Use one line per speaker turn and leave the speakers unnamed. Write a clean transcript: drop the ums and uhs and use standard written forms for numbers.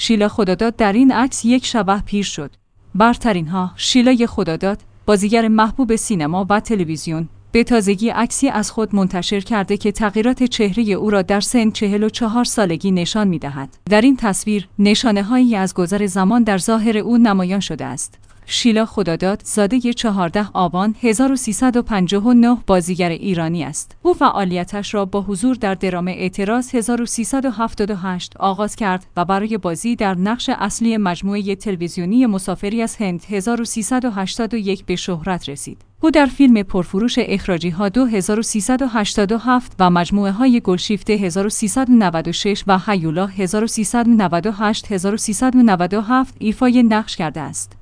شیلا خداداد در این عکس یک شبح پیر شد. برترین‌ها: شیلا خداداد، بازیگر محبوب سینما و تلویزیون، به تازگی عکسی از خود منتشر کرده که تغییرات چهره او را در سن 44 سالگی نشان می‌دهد. در این تصویر نشانه‌هایی از گذر زمان در ظاهر او نمایان شده است. شیلا خداداد زاده 14 آبان 1359 بازیگر ایرانی است. او فعالیتش را با حضور در درام اعتراض 1378 آغاز کرد و برای بازی در نقش اصلی مجموعه تلویزیونی مسافری از هند 1381 به شهرت رسید. او در فیلم پرفروش اخراجی‌ها 2387 و مجموعه‌های گلشیفته 1396 و هیولا 1398 1397 ایفای نقش کرده است.